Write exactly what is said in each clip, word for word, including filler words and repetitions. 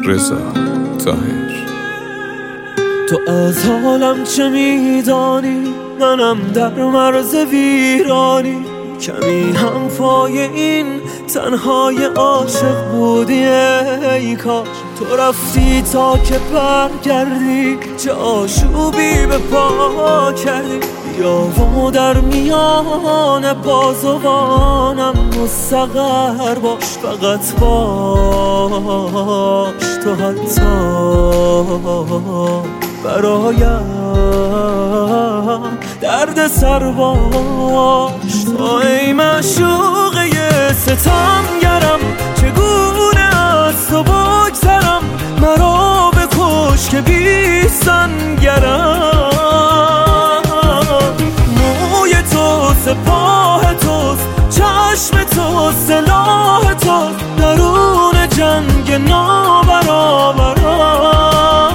رضا طاهر. تو از حالم چه میدانی؟ منم در مرز ویرانی، کمی هم پای این تنهای عاشق بودی. ای کاش تو رفتی تا که برگردی، چه آشوبی به پا کردی. بیا و در میان بازوانم مستقر باش، فقط باش تو حتی برایم درد سر باش. تو ای معشوقه ستمگرم، چگونه از تو بگذرم؟ مرا بکش که بی سنگرم. موی تو سپاه توست، چشم تو سلاح توست، درون جنگ نابرابرم.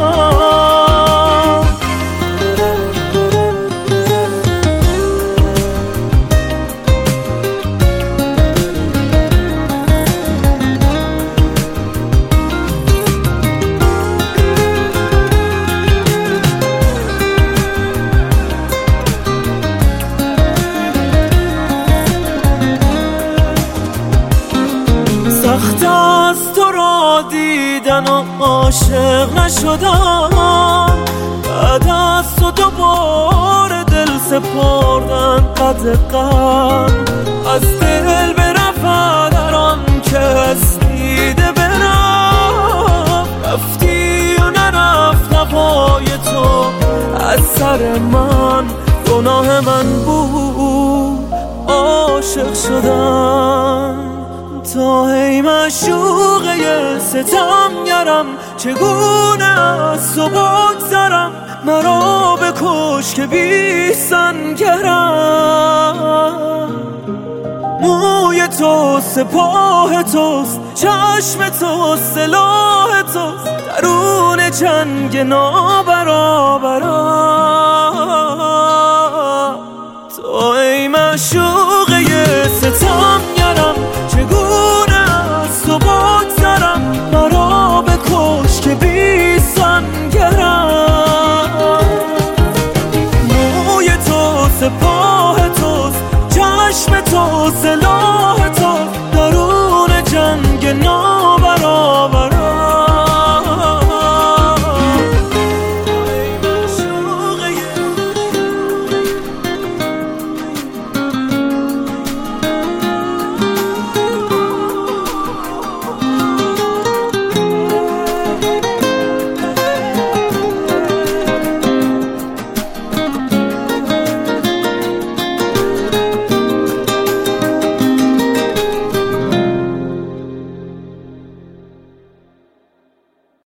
سخت از تو را دیدن و عاشق نشدم، بعد از تو دوباره دل سپردن قد غم. از دل برفت در آن کس دیده برم، رفتی و نرفت نفای تو از سر من. گناه من بود عاشق شدم. تو ای معشوقه ستمگرم، چگونه از تو بگذرم؟ مرا بکش که بی سنگرم. موی تو سپاه توست، چشم تو سلاح توست، درون جنگ نابرابرم.